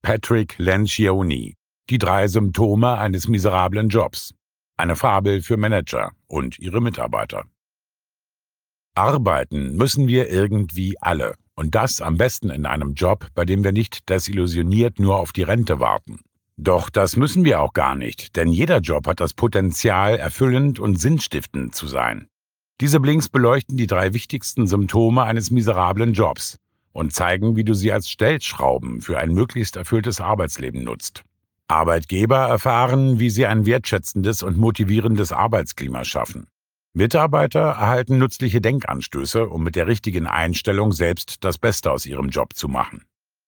Patrick Lencioni. Die 3 Symptome eines miserablen Jobs. Eine Fabel für Manager und ihre Mitarbeiter. Arbeiten müssen wir irgendwie alle. Und das am besten in einem Job, bei dem wir nicht desillusioniert nur auf die Rente warten. Doch das müssen wir auch gar nicht, denn jeder Job hat das Potenzial, erfüllend und sinnstiftend zu sein. Diese Blinks beleuchten die 3 wichtigsten Symptome eines miserablen Jobs und zeigen, wie du sie als Stellschrauben für ein möglichst erfülltes Arbeitsleben nutzt. Arbeitgeber erfahren, wie sie ein wertschätzendes und motivierendes Arbeitsklima schaffen. Mitarbeiter erhalten nützliche Denkanstöße, um mit der richtigen Einstellung selbst das Beste aus ihrem Job zu machen.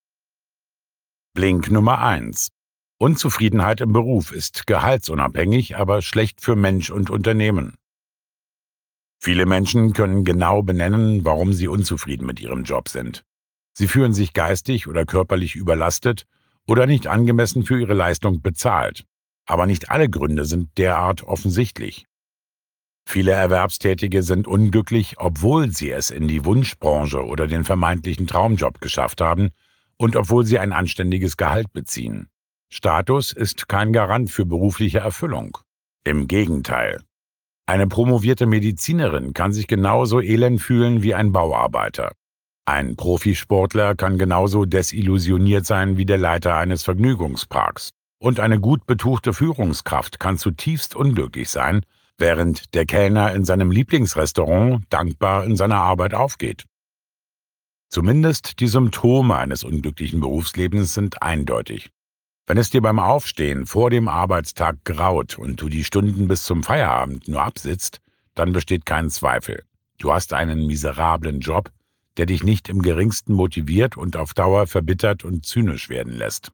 Blink Nummer 1. Unzufriedenheit im Beruf ist gehaltsunabhängig, aber schlecht für Mensch und Unternehmen. Viele Menschen können genau benennen, warum sie unzufrieden mit ihrem Job sind. Sie fühlen sich geistig oder körperlich überlastet oder nicht angemessen für ihre Leistung bezahlt. Aber nicht alle Gründe sind derart offensichtlich. Viele Erwerbstätige sind unglücklich, obwohl sie es in die Wunschbranche oder den vermeintlichen Traumjob geschafft haben und obwohl sie ein anständiges Gehalt beziehen. Status ist kein Garant für berufliche Erfüllung. Im Gegenteil. Eine promovierte Medizinerin kann sich genauso elend fühlen wie ein Bauarbeiter. Ein Profisportler kann genauso desillusioniert sein wie der Leiter eines Vergnügungsparks. Und eine gut betuchte Führungskraft kann zutiefst unglücklich sein, während der Kellner in seinem Lieblingsrestaurant dankbar in seiner Arbeit aufgeht. Zumindest die Symptome eines unglücklichen Berufslebens sind eindeutig. Wenn es dir beim Aufstehen vor dem Arbeitstag graut und du die Stunden bis zum Feierabend nur absitzt, dann besteht kein Zweifel. Du hast einen miserablen Job, der dich nicht im geringsten motiviert und auf Dauer verbittert und zynisch werden lässt.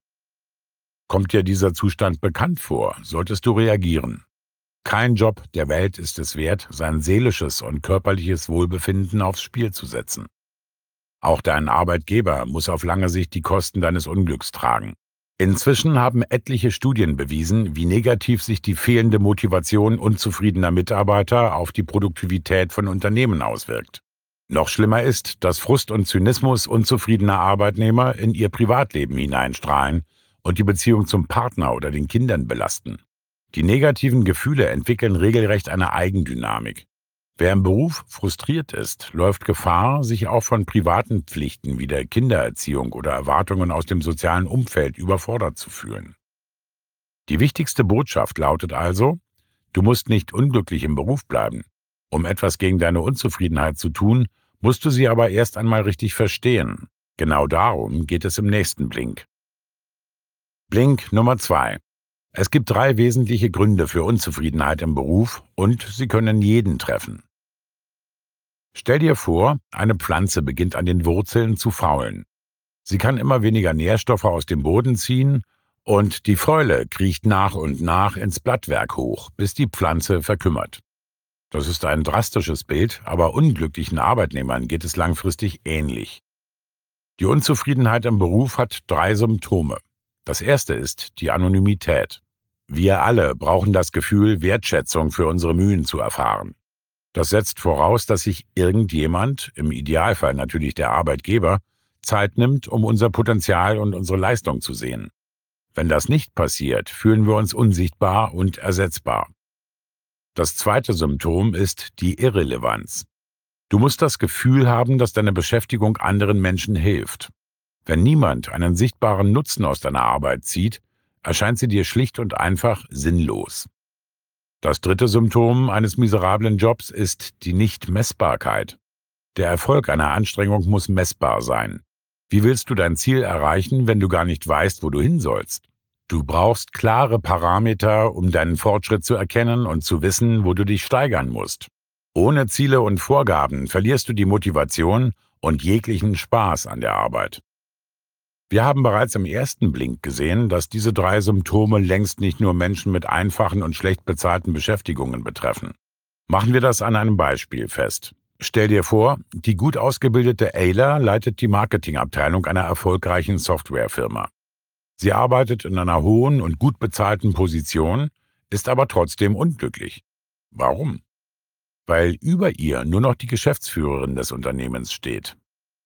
Kommt dir dieser Zustand bekannt vor, solltest du reagieren. Kein Job der Welt ist es wert, sein seelisches und körperliches Wohlbefinden aufs Spiel zu setzen. Auch dein Arbeitgeber muss auf lange Sicht die Kosten deines Unglücks tragen. Inzwischen haben etliche Studien bewiesen, wie negativ sich die fehlende Motivation unzufriedener Mitarbeiter auf die Produktivität von Unternehmen auswirkt. Noch schlimmer ist, dass Frust und Zynismus unzufriedener Arbeitnehmer in ihr Privatleben hineinstrahlen und die Beziehung zum Partner oder den Kindern belasten. Die negativen Gefühle entwickeln regelrecht eine Eigendynamik. Wer im Beruf frustriert ist, läuft Gefahr, sich auch von privaten Pflichten wie der Kindererziehung oder Erwartungen aus dem sozialen Umfeld überfordert zu fühlen. Die wichtigste Botschaft lautet also: Du musst nicht unglücklich im Beruf bleiben. Um etwas gegen deine Unzufriedenheit zu tun, musst du sie aber erst einmal richtig verstehen. Genau darum geht es im nächsten Blink. Blink Nummer 2. Es gibt 3 wesentliche Gründe für Unzufriedenheit im Beruf und sie können jeden treffen. Stell dir vor, eine Pflanze beginnt an den Wurzeln zu faulen. Sie kann immer weniger Nährstoffe aus dem Boden ziehen und die Fäule kriecht nach und nach ins Blattwerk hoch, bis die Pflanze verkümmert. Das ist ein drastisches Bild, aber unglücklichen Arbeitnehmern geht es langfristig ähnlich. Die Unzufriedenheit im Beruf hat 3 Symptome. Das erste ist die Anonymität. Wir alle brauchen das Gefühl, Wertschätzung für unsere Mühen zu erfahren. Das setzt voraus, dass sich irgendjemand, im Idealfall natürlich der Arbeitgeber, Zeit nimmt, um unser Potenzial und unsere Leistung zu sehen. Wenn das nicht passiert, fühlen wir uns unsichtbar und ersetzbar. Das zweite Symptom ist die Irrelevanz. Du musst das Gefühl haben, dass deine Beschäftigung anderen Menschen hilft. Wenn niemand einen sichtbaren Nutzen aus deiner Arbeit zieht, erscheint sie dir schlicht und einfach sinnlos. Das dritte Symptom eines miserablen Jobs ist die Nichtmessbarkeit. Der Erfolg einer Anstrengung muss messbar sein. Wie willst du dein Ziel erreichen, wenn du gar nicht weißt, wo du hin sollst? Du brauchst klare Parameter, um deinen Fortschritt zu erkennen und zu wissen, wo du dich steigern musst. Ohne Ziele und Vorgaben verlierst du die Motivation und jeglichen Spaß an der Arbeit. Wir haben bereits im ersten Blink gesehen, dass diese 3 Symptome längst nicht nur Menschen mit einfachen und schlecht bezahlten Beschäftigungen betreffen. Machen wir das an einem Beispiel fest. Stell dir vor, die gut ausgebildete Ayla leitet die Marketingabteilung einer erfolgreichen Softwarefirma. Sie arbeitet in einer hohen und gut bezahlten Position, ist aber trotzdem unglücklich. Warum? Weil über ihr nur noch die Geschäftsführerin des Unternehmens steht.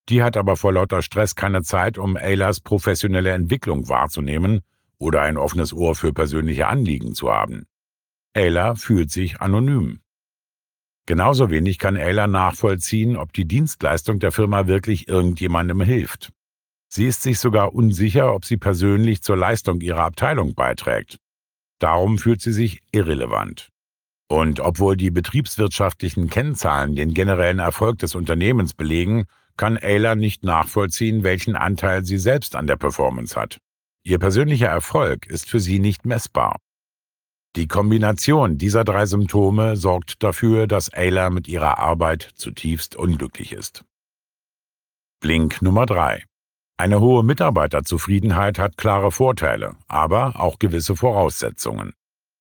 Die hat aber vor lauter Stress keine Zeit, um Eilers professionelle Entwicklung wahrzunehmen oder ein offenes Ohr für persönliche Anliegen zu haben. Ayla fühlt sich anonym. Genauso wenig kann Ayla nachvollziehen, ob die Dienstleistung der Firma wirklich irgendjemandem hilft. Sie ist sich sogar unsicher, ob sie persönlich zur Leistung ihrer Abteilung beiträgt. Darum fühlt sie sich irrelevant. Und obwohl die betriebswirtschaftlichen Kennzahlen den generellen Erfolg des Unternehmens belegen, kann Ayla nicht nachvollziehen, welchen Anteil sie selbst an der Performance hat. Ihr persönlicher Erfolg ist für sie nicht messbar. Die Kombination dieser 3 Symptome sorgt dafür, dass Ayla mit ihrer Arbeit zutiefst unglücklich ist. Blink Nummer 3. Eine hohe Mitarbeiterzufriedenheit hat klare Vorteile, aber auch gewisse Voraussetzungen.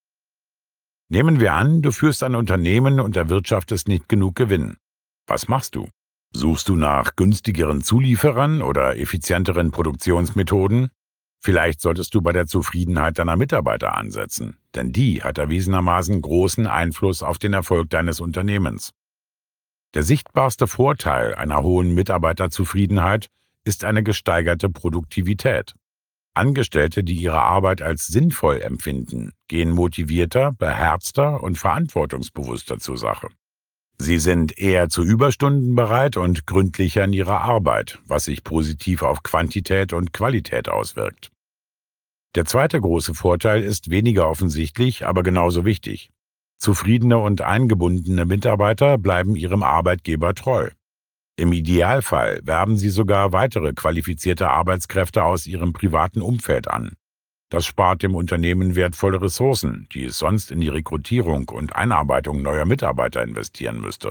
Nehmen wir an, du führst ein Unternehmen und erwirtschaftest nicht genug Gewinn. Was machst du? Suchst du nach günstigeren Zulieferern oder effizienteren Produktionsmethoden? Vielleicht solltest du bei der Zufriedenheit deiner Mitarbeiter ansetzen, denn die hat erwiesenermaßen großen Einfluss auf den Erfolg deines Unternehmens. Der sichtbarste Vorteil einer hohen Mitarbeiterzufriedenheit ist eine gesteigerte Produktivität. Angestellte, die ihre Arbeit als sinnvoll empfinden, gehen motivierter, beherzter und verantwortungsbewusster zur Sache. Sie sind eher zu Überstunden bereit und gründlicher in ihrer Arbeit, was sich positiv auf Quantität und Qualität auswirkt. Der zweite große Vorteil ist weniger offensichtlich, aber genauso wichtig. Zufriedene und eingebundene Mitarbeiter bleiben ihrem Arbeitgeber treu. Im Idealfall werben sie sogar weitere qualifizierte Arbeitskräfte aus ihrem privaten Umfeld an. Das spart dem Unternehmen wertvolle Ressourcen, die es sonst in die Rekrutierung und Einarbeitung neuer Mitarbeiter investieren müsste.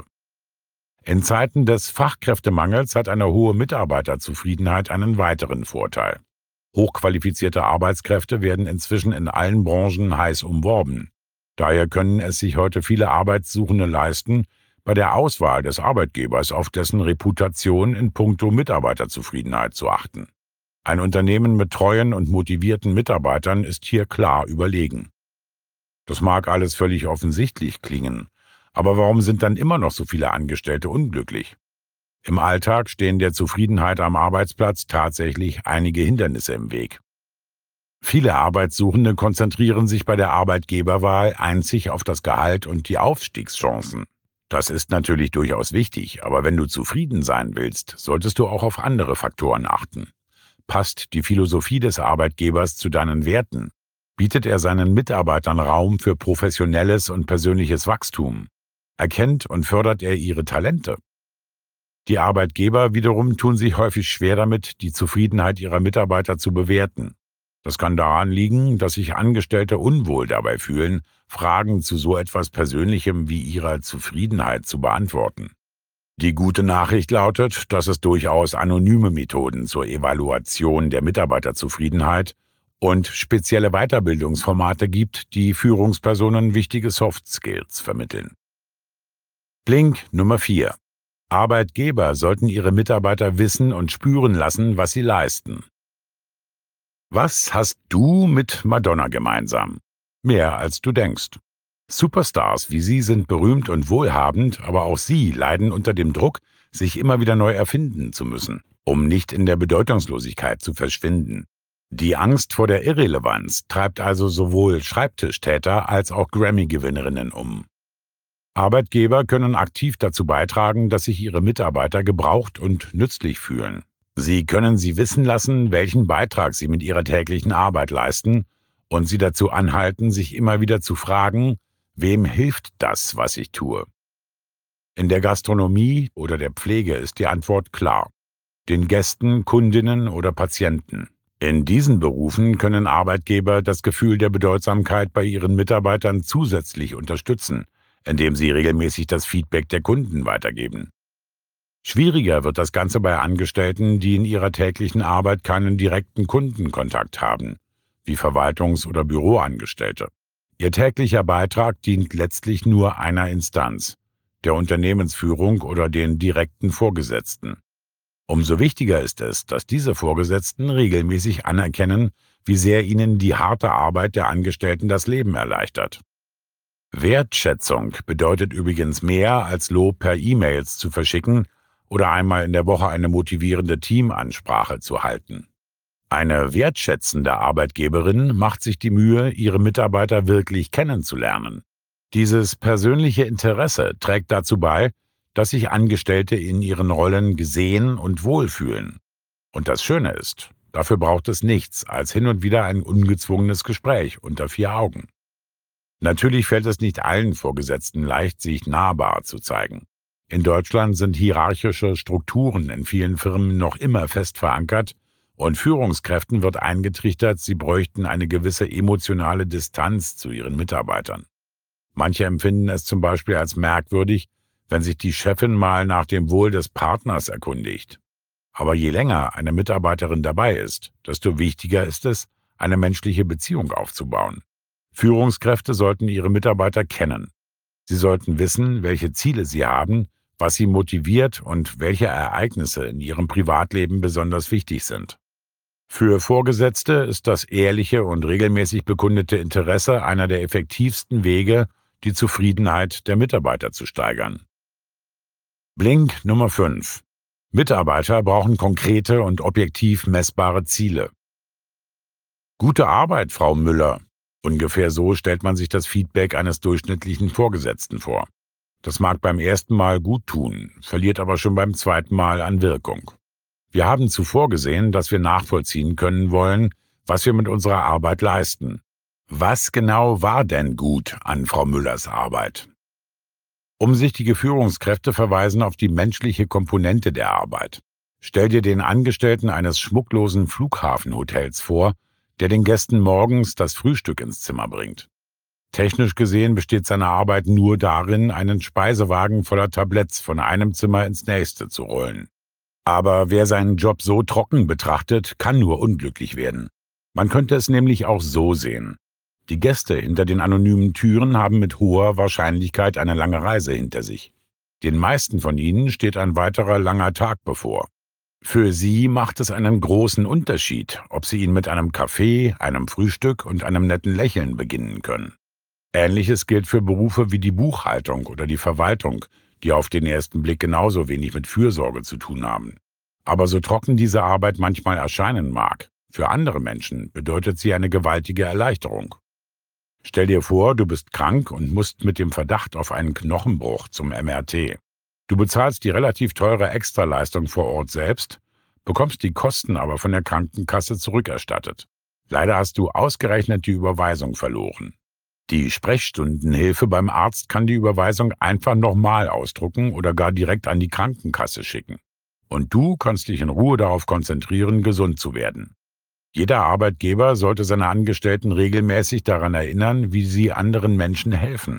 In Zeiten des Fachkräftemangels hat eine hohe Mitarbeiterzufriedenheit einen weiteren Vorteil. Hochqualifizierte Arbeitskräfte werden inzwischen in allen Branchen heiß umworben. Daher können es sich heute viele Arbeitssuchende leisten, bei der Auswahl des Arbeitgebers auf dessen Reputation in puncto Mitarbeiterzufriedenheit zu achten. Ein Unternehmen mit treuen und motivierten Mitarbeitern ist hier klar überlegen. Das mag alles völlig offensichtlich klingen, aber warum sind dann immer noch so viele Angestellte unglücklich? Im Alltag stehen der Zufriedenheit am Arbeitsplatz tatsächlich einige Hindernisse im Weg. Viele Arbeitssuchende konzentrieren sich bei der Arbeitgeberwahl einzig auf das Gehalt und die Aufstiegschancen. Das ist natürlich durchaus wichtig, aber wenn du zufrieden sein willst, solltest du auch auf andere Faktoren achten. Passt die Philosophie des Arbeitgebers zu deinen Werten? Bietet er seinen Mitarbeitern Raum für professionelles und persönliches Wachstum? Erkennt und fördert er ihre Talente? Die Arbeitgeber wiederum tun sich häufig schwer damit, die Zufriedenheit ihrer Mitarbeiter zu bewerten. Das kann daran liegen, dass sich Angestellte unwohl dabei fühlen, Fragen zu so etwas Persönlichem wie ihrer Zufriedenheit zu beantworten. Die gute Nachricht lautet, dass es durchaus anonyme Methoden zur Evaluation der Mitarbeiterzufriedenheit und spezielle Weiterbildungsformate gibt, die Führungspersonen wichtige Soft Skills vermitteln. Blink Nummer 4. Arbeitgeber sollten ihre Mitarbeiter wissen und spüren lassen, was sie leisten. Was hast du mit Madonna gemeinsam? Mehr als du denkst. Superstars wie sie sind berühmt und wohlhabend, aber auch sie leiden unter dem Druck, sich immer wieder neu erfinden zu müssen, um nicht in der Bedeutungslosigkeit zu verschwinden. Die Angst vor der Irrelevanz treibt also sowohl Schreibtischtäter als auch Grammy-Gewinnerinnen um. Arbeitgeber können aktiv dazu beitragen, dass sich ihre Mitarbeiter gebraucht und nützlich fühlen. Sie können sie wissen lassen, welchen Beitrag sie mit ihrer täglichen Arbeit leisten und sie dazu anhalten, sich immer wieder zu fragen, wem hilft das, was ich tue? In der Gastronomie oder der Pflege ist die Antwort klar. Den Gästen, Kundinnen oder Patienten. In diesen Berufen können Arbeitgeber das Gefühl der Bedeutsamkeit bei ihren Mitarbeitern zusätzlich unterstützen, indem sie regelmäßig das Feedback der Kunden weitergeben. Schwieriger wird das Ganze bei Angestellten, die in ihrer täglichen Arbeit keinen direkten Kundenkontakt haben, wie Verwaltungs- oder Büroangestellte. Ihr täglicher Beitrag dient letztlich nur einer Instanz, der Unternehmensführung oder den direkten Vorgesetzten. Umso wichtiger ist es, dass diese Vorgesetzten regelmäßig anerkennen, wie sehr ihnen die harte Arbeit der Angestellten das Leben erleichtert. Wertschätzung bedeutet übrigens mehr als Lob per E-Mails zu verschicken, oder einmal in der Woche eine motivierende Teamansprache zu halten. Eine wertschätzende Arbeitgeberin macht sich die Mühe, ihre Mitarbeiter wirklich kennenzulernen. Dieses persönliche Interesse trägt dazu bei, dass sich Angestellte in ihren Rollen gesehen und wohlfühlen. Und das Schöne ist, dafür braucht es nichts als hin und wieder ein ungezwungenes Gespräch unter vier Augen. Natürlich fällt es nicht allen Vorgesetzten leicht, sich nahbar zu zeigen. In Deutschland sind hierarchische Strukturen in vielen Firmen noch immer fest verankert und Führungskräften wird eingetrichtert, sie bräuchten eine gewisse emotionale Distanz zu ihren Mitarbeitern. Manche empfinden es zum Beispiel als merkwürdig, wenn sich die Chefin mal nach dem Wohl des Partners erkundigt. Aber je länger eine Mitarbeiterin dabei ist, desto wichtiger ist es, eine menschliche Beziehung aufzubauen. Führungskräfte sollten ihre Mitarbeiter kennen. Sie sollten wissen, welche Ziele sie haben, was sie motiviert und welche Ereignisse in ihrem Privatleben besonders wichtig sind. Für Vorgesetzte ist das ehrliche und regelmäßig bekundete Interesse einer der effektivsten Wege, die Zufriedenheit der Mitarbeiter zu steigern. Blink Nummer 5. Mitarbeiter brauchen konkrete und objektiv messbare Ziele. Gute Arbeit, Frau Müller. Ungefähr so stellt man sich das Feedback eines durchschnittlichen Vorgesetzten vor. Das mag beim ersten Mal gut tun, verliert aber schon beim zweiten Mal an Wirkung. Wir haben zuvor gesehen, dass wir nachvollziehen können wollen, was wir mit unserer Arbeit leisten. Was genau war denn gut an Frau Müllers Arbeit? Umsichtige Führungskräfte verweisen auf die menschliche Komponente der Arbeit. Stell dir den Angestellten eines schmucklosen Flughafenhotels vor, der den Gästen morgens das Frühstück ins Zimmer bringt. Technisch gesehen besteht seine Arbeit nur darin, einen Speisewagen voller Tabletts von einem Zimmer ins nächste zu rollen. Aber wer seinen Job so trocken betrachtet, kann nur unglücklich werden. Man könnte es nämlich auch so sehen. Die Gäste hinter den anonymen Türen haben mit hoher Wahrscheinlichkeit eine lange Reise hinter sich. Den meisten von ihnen steht ein weiterer langer Tag bevor. Für sie macht es einen großen Unterschied, ob sie ihn mit einem Kaffee, einem Frühstück und einem netten Lächeln beginnen können. Ähnliches gilt für Berufe wie die Buchhaltung oder die Verwaltung, die auf den ersten Blick genauso wenig mit Fürsorge zu tun haben. Aber so trocken diese Arbeit manchmal erscheinen mag, für andere Menschen bedeutet sie eine gewaltige Erleichterung. Stell dir vor, du bist krank und musst mit dem Verdacht auf einen Knochenbruch zum MRT. Du bezahlst die relativ teure Extraleistung vor Ort selbst, bekommst die Kosten aber von der Krankenkasse zurückerstattet. Leider hast du ausgerechnet die Überweisung verloren. Die Sprechstundenhilfe beim Arzt kann die Überweisung einfach nochmal ausdrucken oder gar direkt an die Krankenkasse schicken. Und du kannst dich in Ruhe darauf konzentrieren, gesund zu werden. Jeder Arbeitgeber sollte seine Angestellten regelmäßig daran erinnern, wie sie anderen Menschen helfen.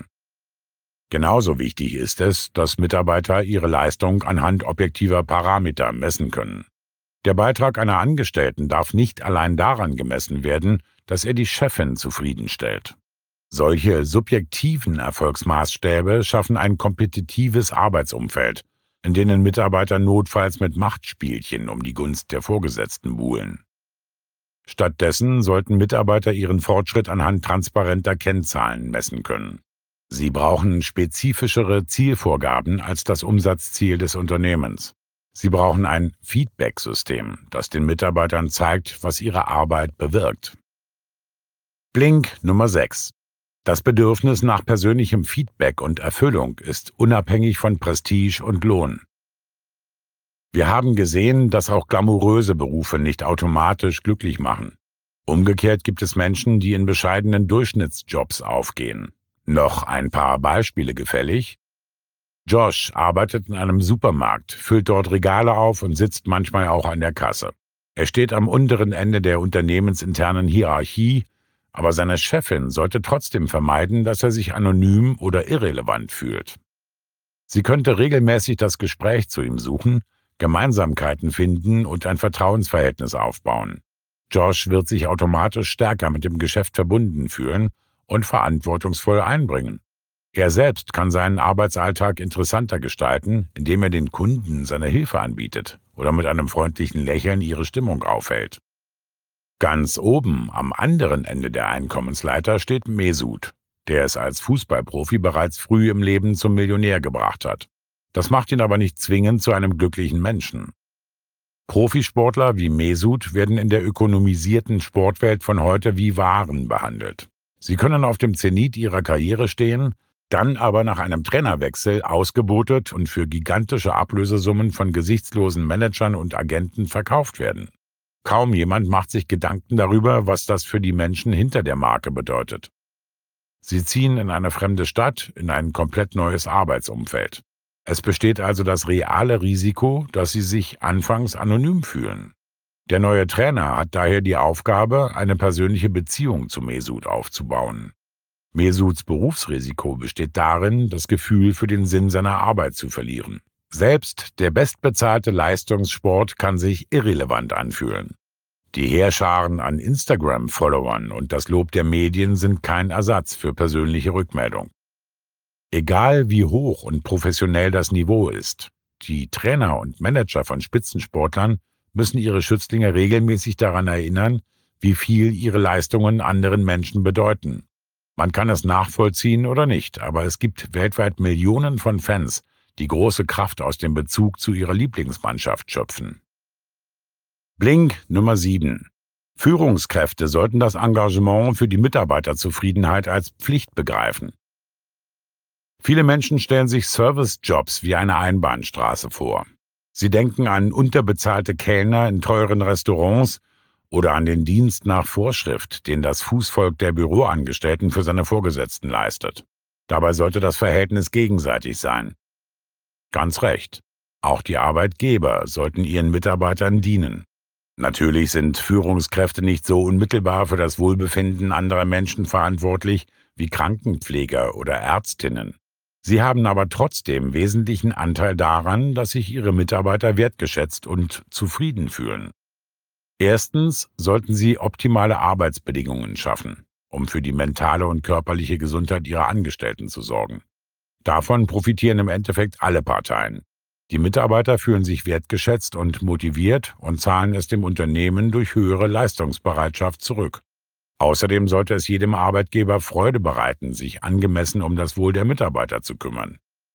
Genauso wichtig ist es, dass Mitarbeiter ihre Leistung anhand objektiver Parameter messen können. Der Beitrag einer Angestellten darf nicht allein daran gemessen werden, dass er die Chefin zufriedenstellt. Solche subjektiven Erfolgsmaßstäbe schaffen ein kompetitives Arbeitsumfeld, in denen Mitarbeiter notfalls mit Machtspielchen um die Gunst der Vorgesetzten buhlen. Stattdessen sollten Mitarbeiter ihren Fortschritt anhand transparenter Kennzahlen messen können. Sie brauchen spezifischere Zielvorgaben als das Umsatzziel des Unternehmens. Sie brauchen ein Feedback-System, das den Mitarbeitern zeigt, was ihre Arbeit bewirkt. Blink Nummer 6. Das Bedürfnis nach persönlichem Feedback und Erfüllung ist unabhängig von Prestige und Lohn. Wir haben gesehen, dass auch glamouröse Berufe nicht automatisch glücklich machen. Umgekehrt gibt es Menschen, die in bescheidenen Durchschnittsjobs aufgehen. Noch ein paar Beispiele gefällig? Josh arbeitet in einem Supermarkt, füllt dort Regale auf und sitzt manchmal auch an der Kasse. Er steht am unteren Ende der unternehmensinternen Hierarchie, aber seine Chefin sollte trotzdem vermeiden, dass er sich anonym oder irrelevant fühlt. Sie könnte regelmäßig das Gespräch zu ihm suchen, Gemeinsamkeiten finden und ein Vertrauensverhältnis aufbauen. Josh wird sich automatisch stärker mit dem Geschäft verbunden fühlen und verantwortungsvoll einbringen. Er selbst kann seinen Arbeitsalltag interessanter gestalten, indem er den Kunden seine Hilfe anbietet oder mit einem freundlichen Lächeln ihre Stimmung aufhält. Ganz oben am anderen Ende der Einkommensleiter steht Mesut, der es als Fußballprofi bereits früh im Leben zum Millionär gebracht hat. Das macht ihn aber nicht zwingend zu einem glücklichen Menschen. Profisportler wie Mesut werden in der ökonomisierten Sportwelt von heute wie Waren behandelt. Sie können auf dem Zenit ihrer Karriere stehen, dann aber nach einem Trainerwechsel ausgebotet und für gigantische Ablösesummen von gesichtslosen Managern und Agenten verkauft werden. Kaum jemand macht sich Gedanken darüber, was das für die Menschen hinter der Marke bedeutet. Sie ziehen in eine fremde Stadt, in ein komplett neues Arbeitsumfeld. Es besteht also das reale Risiko, dass sie sich anfangs anonym fühlen. Der neue Trainer hat daher die Aufgabe, eine persönliche Beziehung zu Mesut aufzubauen. Mesuts Berufsrisiko besteht darin, das Gefühl für den Sinn seiner Arbeit zu verlieren. Selbst der bestbezahlte Leistungssport kann sich irrelevant anfühlen. Die Heerscharen an Instagram-Followern und das Lob der Medien sind kein Ersatz für persönliche Rückmeldung. Egal wie hoch und professionell das Niveau ist, die Trainer und Manager von Spitzensportlern müssen ihre Schützlinge regelmäßig daran erinnern, wie viel ihre Leistungen anderen Menschen bedeuten. Man kann es nachvollziehen oder nicht, aber es gibt weltweit Millionen von Fans, die große Kraft aus dem Bezug zu ihrer Lieblingsmannschaft schöpfen. Blink Nummer 7. Führungskräfte sollten das Engagement für die Mitarbeiterzufriedenheit als Pflicht begreifen. Viele Menschen stellen sich Servicejobs wie eine Einbahnstraße vor. Sie denken an unterbezahlte Kellner in teuren Restaurants oder an den Dienst nach Vorschrift, den das Fußvolk der Büroangestellten für seine Vorgesetzten leistet. Dabei sollte das Verhältnis gegenseitig sein. Ganz recht. Auch die Arbeitgeber sollten ihren Mitarbeitern dienen. Natürlich sind Führungskräfte nicht so unmittelbar für das Wohlbefinden anderer Menschen verantwortlich wie Krankenpfleger oder Ärztinnen. Sie haben aber trotzdem wesentlichen Anteil daran, dass sich ihre Mitarbeiter wertgeschätzt und zufrieden fühlen. Erstens sollten sie optimale Arbeitsbedingungen schaffen, um für die mentale und körperliche Gesundheit ihrer Angestellten zu sorgen. Davon profitieren im Endeffekt alle Parteien. Die Mitarbeiter fühlen sich wertgeschätzt und motiviert und zahlen es dem Unternehmen durch höhere Leistungsbereitschaft zurück. Außerdem sollte es jedem Arbeitgeber Freude bereiten, sich angemessen um das Wohl der Mitarbeiter zu kümmern.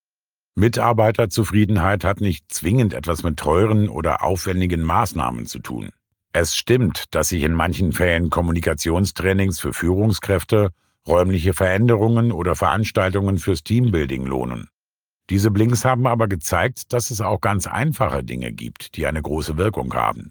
Mitarbeiterzufriedenheit hat nicht zwingend etwas mit teuren oder aufwendigen Maßnahmen zu tun. Es stimmt, dass sich in manchen Fällen Kommunikationstrainings für Führungskräfte, räumliche Veränderungen oder Veranstaltungen fürs Teambuilding lohnen. Diese Blinks haben aber gezeigt, dass es auch ganz einfache Dinge gibt, die eine große Wirkung haben.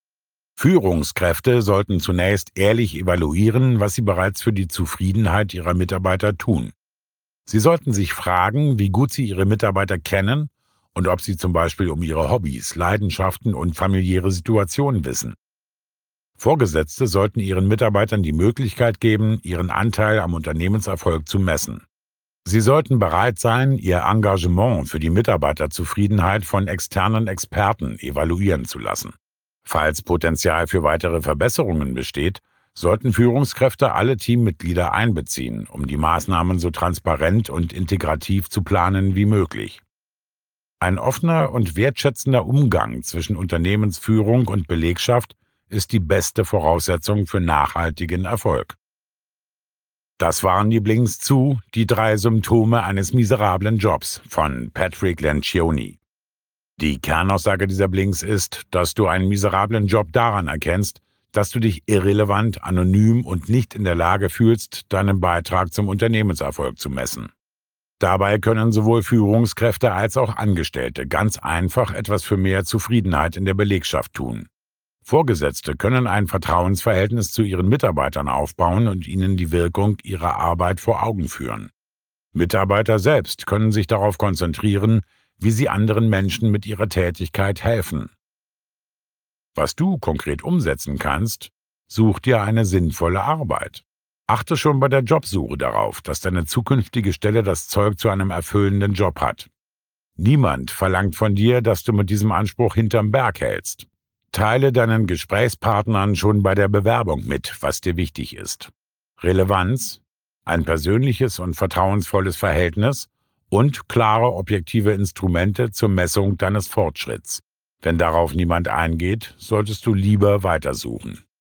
Führungskräfte sollten zunächst ehrlich evaluieren, was sie bereits für die Zufriedenheit ihrer Mitarbeiter tun. Sie sollten sich fragen, wie gut sie ihre Mitarbeiter kennen und ob sie zum Beispiel um ihre Hobbys, Leidenschaften und familiäre Situationen wissen. Vorgesetzte sollten ihren Mitarbeitern die Möglichkeit geben, ihren Anteil am Unternehmenserfolg zu messen. Sie sollten bereit sein, ihr Engagement für die Mitarbeiterzufriedenheit von externen Experten evaluieren zu lassen. Falls Potenzial für weitere Verbesserungen besteht, sollten Führungskräfte alle Teammitglieder einbeziehen, um die Maßnahmen so transparent und integrativ zu planen wie möglich. Ein offener und wertschätzender Umgang zwischen Unternehmensführung und Belegschaft ist die beste Voraussetzung für nachhaltigen Erfolg. Das waren die Blinks zu Die 3 Symptome eines miserablen Jobs von Patrick Lencioni. Die Kernaussage dieser Blinks ist, dass du einen miserablen Job daran erkennst, dass du dich irrelevant, anonym und nicht in der Lage fühlst, deinen Beitrag zum Unternehmenserfolg zu messen. Dabei können sowohl Führungskräfte als auch Angestellte ganz einfach etwas für mehr Zufriedenheit in der Belegschaft tun. Vorgesetzte können ein Vertrauensverhältnis zu ihren Mitarbeitern aufbauen und ihnen die Wirkung ihrer Arbeit vor Augen führen. Mitarbeiter selbst können sich darauf konzentrieren, wie sie anderen Menschen mit ihrer Tätigkeit helfen. Was du konkret umsetzen kannst, such dir eine sinnvolle Arbeit. Achte schon bei der Jobsuche darauf, dass deine zukünftige Stelle das Zeug zu einem erfüllenden Job hat. Niemand verlangt von dir, dass du mit diesem Anspruch hinterm Berg hältst. Teile deinen Gesprächspartnern schon bei der Bewerbung mit, was dir wichtig ist. Relevanz, ein persönliches und vertrauensvolles Verhältnis und klare objektive Instrumente zur Messung deines Fortschritts. Wenn darauf niemand eingeht, solltest du lieber weitersuchen.